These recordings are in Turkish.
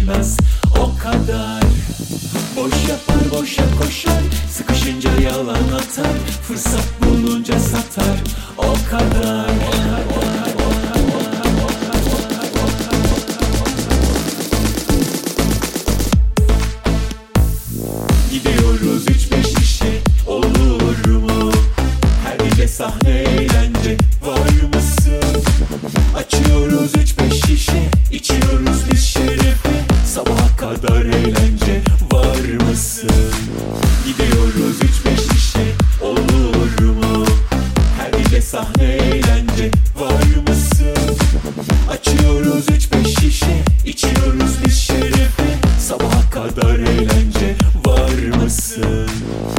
bilmez o kadar. Boş yapar boşa koşar, sıkışınca yalan atar, fırsat bulunca satar o kadar. Gidiyoruz 3-5 kişi, olur mu? Her gece sahne eğlence, var mısın? Açıyoruz 3-5 şişe, içiyoruz biz şerefe, sabaha kadar eğlence, var mısın? Gidiyoruz 3-5 şişe, olur mu? Her gece sahne eğlence, var mısın? Açıyoruz 3-5 şişe, içiyoruz biz şerefe, sabaha kadar eğlence, var mısın?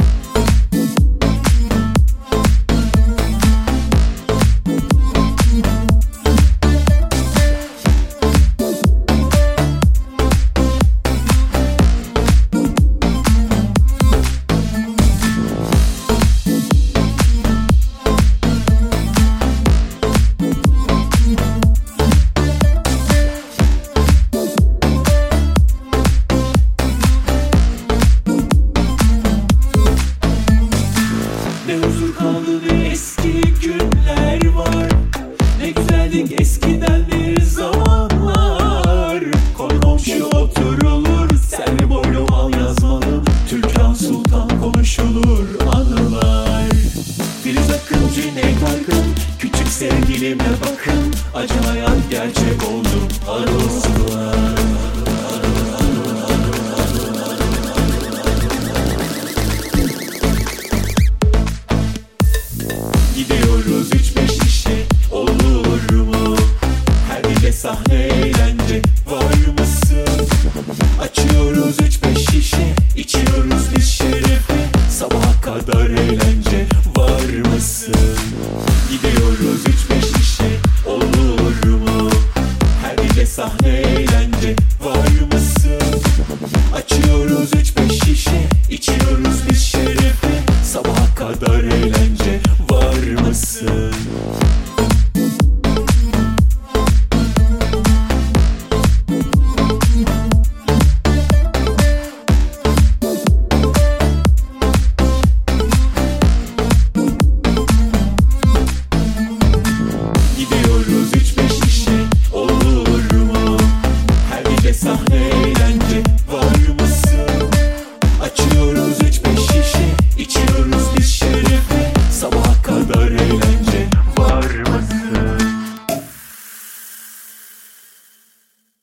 Ne huzur kaldı ve eski günler var. Ne güzeldik eskiden bir zamanlar. Konu komşu